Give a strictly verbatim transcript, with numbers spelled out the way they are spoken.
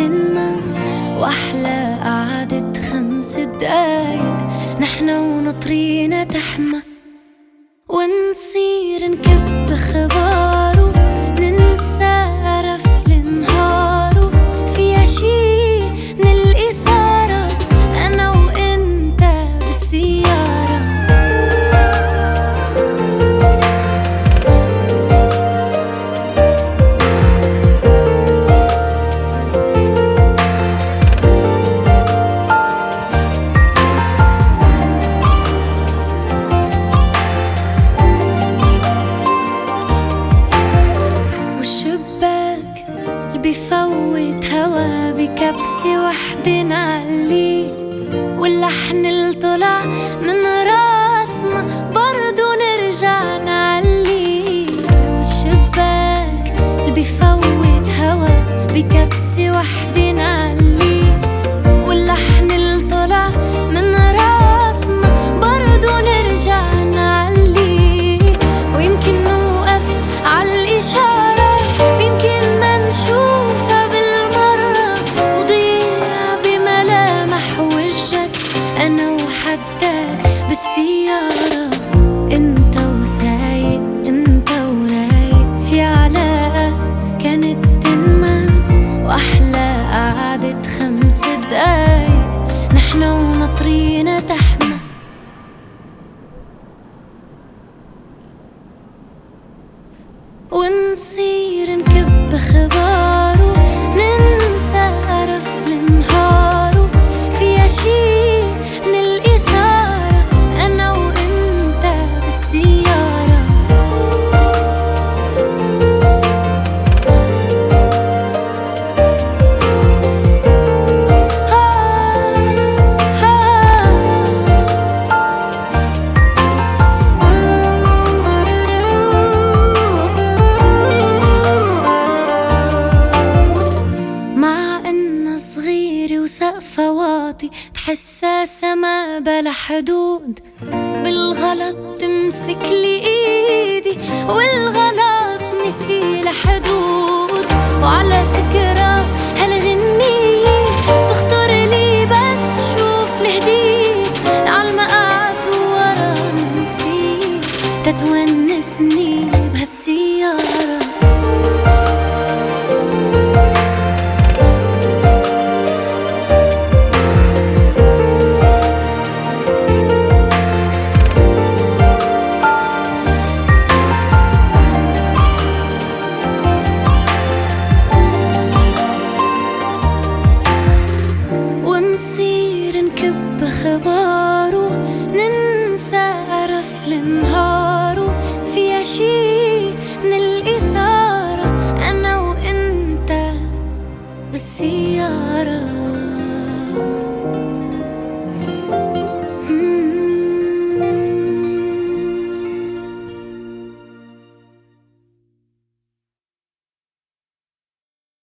تنمى، وأحلى قعدة خمس دقايق نحنا ونطرينا تحمى، ونصير نكب خباره ننسى قرف لنهاره، فيها شي من الإثارة أنا وإنت بالسيارة. والشباك اللي بيفوت هوا بكبسة وحدة نعليه، واللحن اللي طلع من راسنا برضو نرجع نعليه. والشباك اللي بيفوت هوا بكبسة وحدة نعليه، واللحن اللي طلع من راسنا برضو نرجع نعليه. ويمكن نوقف عالإشارة، يمكن ما نشوفها بالمرة، وضيع بملامح وجهك أنا وحدك بالسيارة. انت وسايق انت ورايق، في علاقة كانت تنمى، وأحلى قعدة خمس دقايق نحنا ونطرينا تحمى، ونصير نكب خباره ننسى قرف لنهاره، فيها شي من الإثارة أنا وإنت بالسيارة. وسقفة واطي بحسها سما بلا حدود، بالغلط تمسك لي ايدي والغلط نسي لحدود. وعلى فكرة هالغنية تخطر لي بس شوف الهدية عالمقعد ورا نسيت تتونسني بهالسيارة. ونصير نكب خباره ننسى قرف لنهاره، فيها شي من الإثارة أنا وإنت بالسيارة.